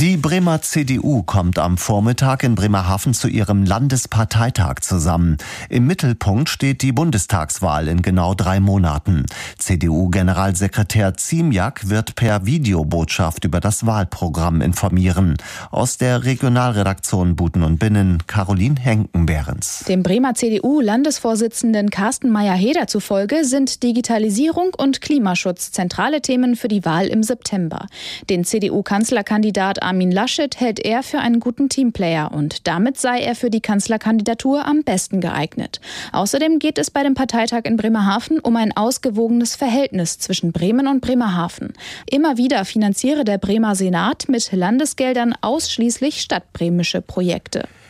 Die Bremer CDU kommt am Vormittag in Bremerhaven zu ihrem Landesparteitag zusammen. Im Mittelpunkt steht die Bundestagswahl in genau 3 Monaten. CDU-Generalsekretär Ziemiak wird per Videobotschaft über das Wahlprogramm informieren. Aus der Regionalredaktion Buten und Binnen, Caroline Henken-Behrens. Dem Bremer CDU-Landesvorsitzenden Carsten Meyer-Heder zufolge sind Digitalisierung und Klimaschutz zentrale Themen für die Wahl im September. Den CDU-Kanzlerkandidat Armin Laschet hält er für einen guten Teamplayer und damit sei er für die Kanzlerkandidatur am besten geeignet. Außerdem geht es bei dem Parteitag in Bremerhaven um ein ausgewogenes Verhältnis zwischen Bremen und Bremerhaven. Immer wieder finanziere der Bremer Senat mit Landesgeldern ausschließlich stadtbremische Projekte.